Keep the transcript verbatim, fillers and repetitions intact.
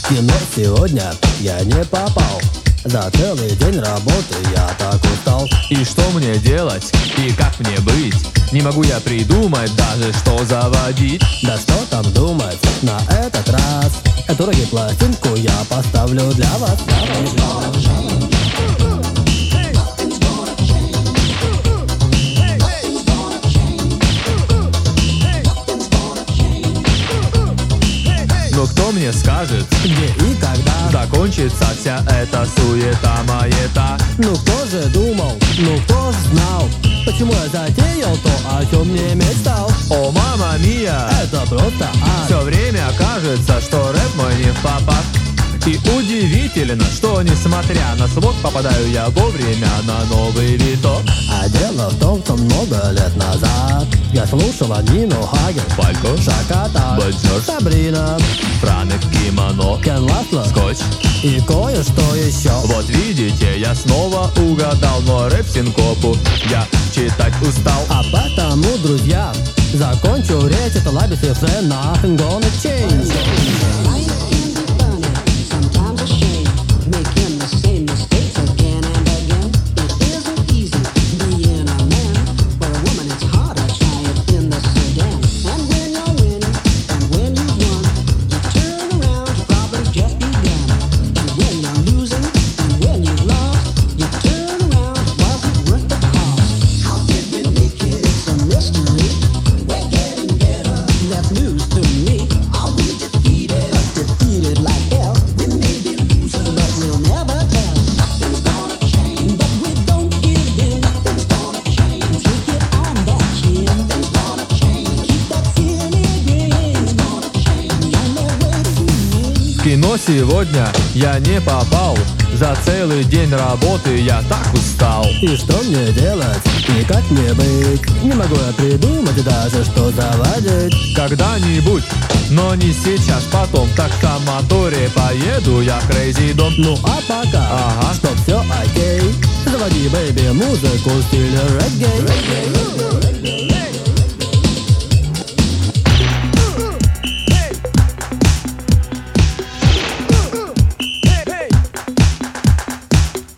В кино сегодня я не попал. За целый день работы я так устал. И что мне делать? И как мне быть? Не могу я придумать даже, что заводить. Да что там думать на этот раз? Эту регги-пластинку я поставлю для вас. Но кто мне скажет, Где и когда закончится вся эта суета-маета? Ну кто же думал, ну кто ж знал, почему я затеял то, о чем не мечтал? О, мама мия! Это просто ад. Все время кажется, что рэп мой не в попад. И удивительно, что несмотря на слог, попадаю я вовремя на новый виток. А дело в том, что много лет назад я слушала Нину Хаген, Фалько, Шаката, Баджор, Сабрина, Франек, Кимоно, Кен Ласло Скотч. и кое-что еще. Вот видите, я снова угадал, но рэп-синкопу я читать устал. А потому, друзья, закончу речь, это лабис и френ, nothing gonna change. В кино сегодня я не попал. За целый день работы я так устал. И что мне делать? И как мне быть? Не могу я придумать даже, что заводить. Когда-нибудь, но не сейчас, потом. Так на моторе поеду я в Crazy Dom. Ну а пока, Ага. чтоб все окей, заводи, бэйби, музыку в стиле регги.